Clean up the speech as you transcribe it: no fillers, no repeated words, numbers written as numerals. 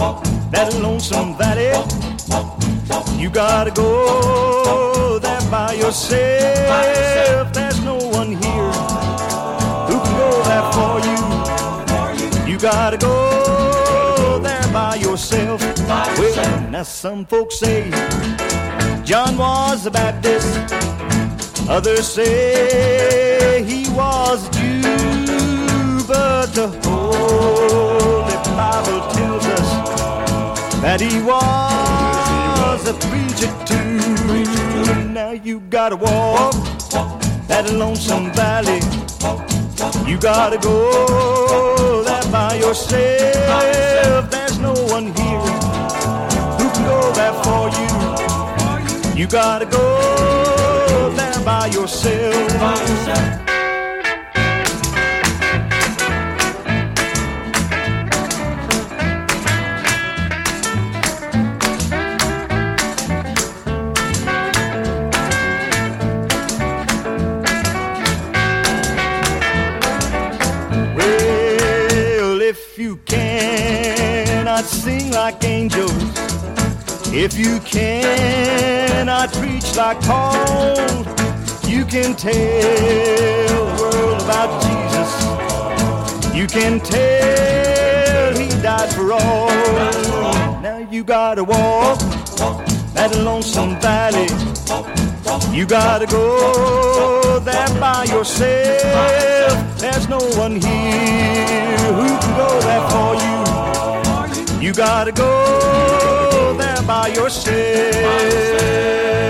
that lonesome valley. You gotta go there by yourself. There's no one here who can go there for you. You gotta go there by yourself. Well, now some folks say John was a Baptist, others say he was a Jew, but the Holy Bible tells us that he was a preacher too. Now you gotta walk that lonesome valley. You gotta go there by yourself. There's no one here who can go there for you. You gotta go there by yourself. If you cannot sing like angels, if you cannot preach like Paul, you can tell the world about Jesus. You can tell he died for all. Now you gotta walk that lonesome valley. You gotta go there by yourself. There's no one here who can go there for you. You gotta go there by yourself.